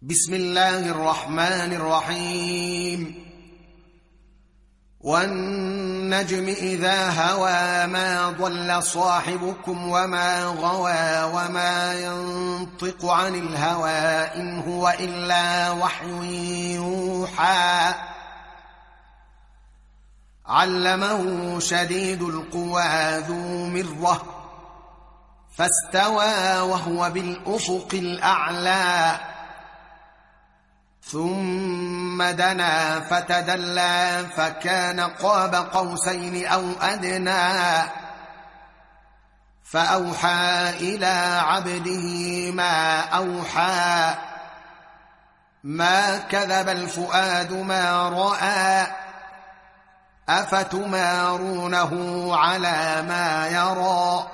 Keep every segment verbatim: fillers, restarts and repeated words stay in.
بسم الله الرحمن الرحيم والنجم إذا هوى ما ضل صاحبكم وما غوى وما ينطق عن الهوى إن هو إلا وحي يوحى علمه شديد القوى ذو مرة فاستوى وهو بالأفق الأعلى ثم دنا فتدلى فكان قاب قوسين أو أدنى فأوحى إلى عبده ما أوحى ما كذب الفؤاد ما رأى أفتمارونه على ما يرى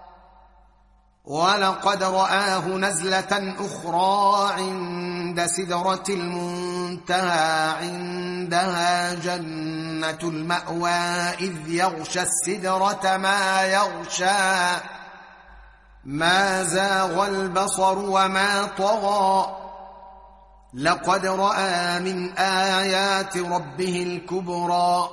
ولقد رآه نزلة أخرى عند سدرة المنتهى عندها جنة المأوى إذ يغشى السدرة ما يغشى ما زاغ البصر وما طغى لقد رأى من آيات ربه الكبرى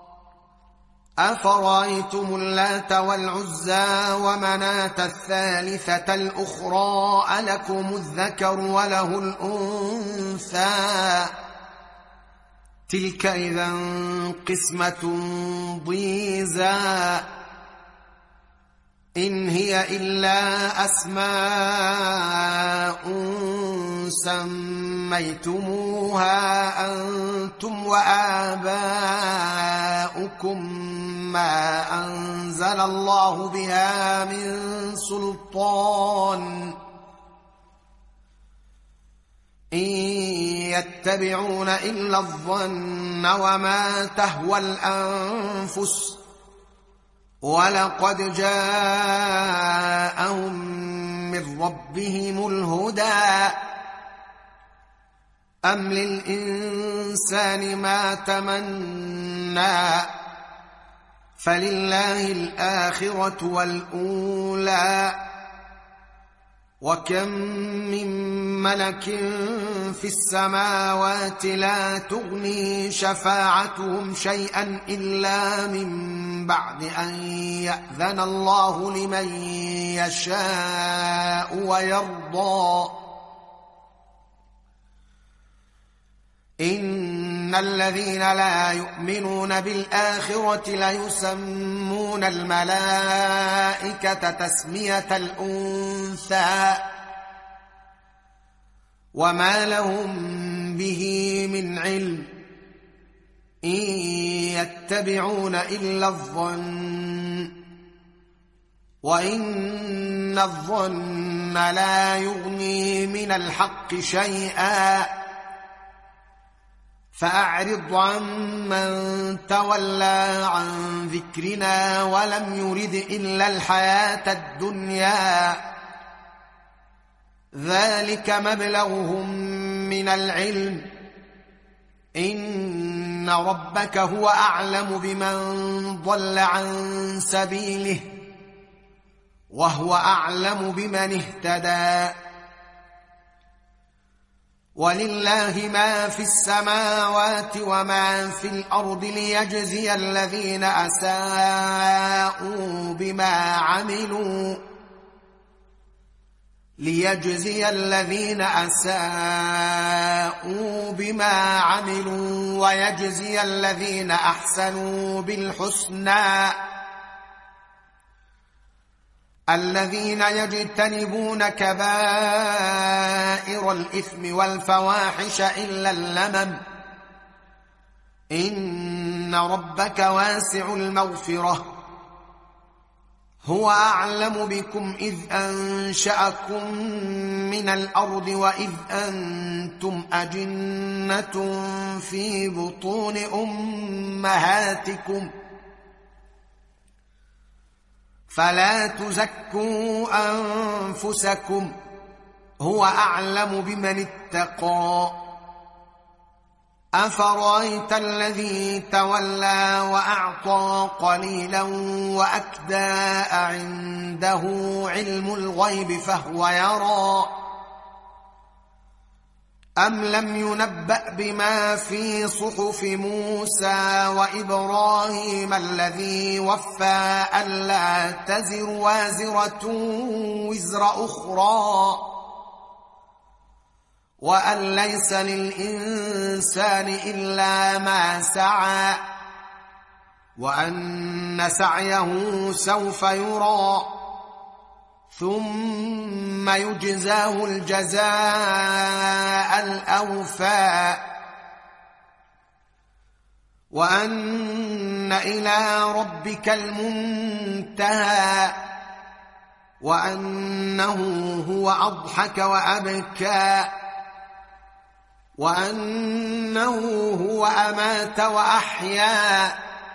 أفرأيتم اللات والعزى ومناة الثالثة الأخرى ألكم الذكر وله الأنثى تلك إذا قسمة ضيزى إن هي إلا أسماء سميتموها أنتم وآباؤكم ما أنزل الله بها من سلطان إن يتبعون إلا الظن وما تهوى الأنفس ولقد جاءهم من ربهم الهدى أم للإنسان ما تمنى فلله الآخرة والأولى وكم من ملك في السماوات لا تغني شفاعتهم شيئا إلا من بعد أن يأذن الله لمن يشاء ويرضى إن الذين لا يؤمنون بالآخرة ليسمون الملائكة تسمية الأنثى وما لهم به من علم إن يتبعون إلا الظن وإن الظن لا يغني من الحق شيئا فأعرض عمن تولى عن ذكرنا ولم يرد إلا الحياة الدنيا ذلك مبلغهم من العلم إن ربك هو أعلم بمن ضل عن سبيله وهو أعلم بمن اهتدى ولله ما في السماوات وما في الأرض ليجزي الذين أساءوا بما عملوا ليجزي الذين أساءوا بما عملوا ويجزي الذين أحسنوا بالحسنى الذين يجتنبون كبائر الإثم والفواحش إلا اللمم إن ربك واسع المغفرة هو أعلم بكم إذ أنشأكم من الأرض وإذ أنتم أجنة في بطون أمهاتكم فلا تزكوا أنفسكم هو أعلم بمن اتقى أفرأيت الذي تولى وأعطى قليلا وأكدى عنده علم الغيب فهو يرى أم لم ينبأ بما في صحف موسى وإبراهيم الذي وفى ألا تزر وازرة وزر أخرى وأن ليس للإنسان إلا ما سعى وأن سعيه سوف يرى ثم يجزاه الجزاء الأوفى وأن إلى ربك المنتهى وأنه هو أضحك وأبكى وأنه هو أمات وأحيا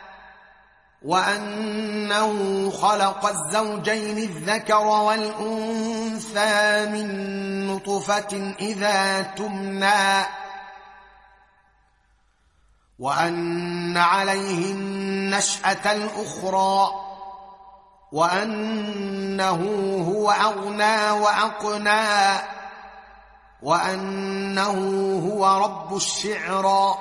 وأنه خلق الزوجين الذكر والأنثى من نطفة إذا تمنى وأن عليه النشأة الأخرى وأنه هو أغنى وأقنى وأنه هو رب الشعرى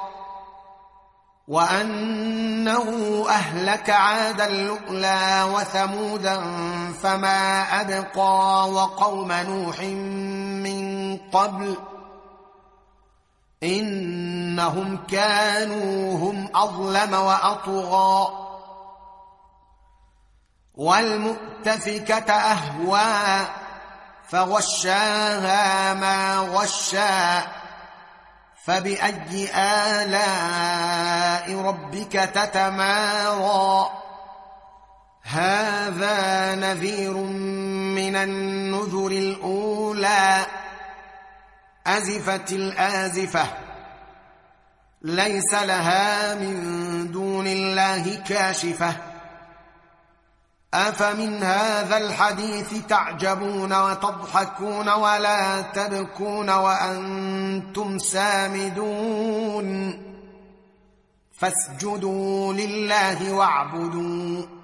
وأنه أهلك عادا الأولى وثمودا فما أبقى وقوم نوح من قبل إنهم كانوا هم أظلم وأطغى والمؤتفكة أهوى فغشاها ما غشى فبأي آلاء ربك تتمارى هذا نذير من النذر الأولى أزفت الآزفة ليس لها من دون الله كاشفة أفمن هذا الحديث تعجبون وتضحكون ولا تبكون وأنتم سامدون فاسجدوا لله واعبدوا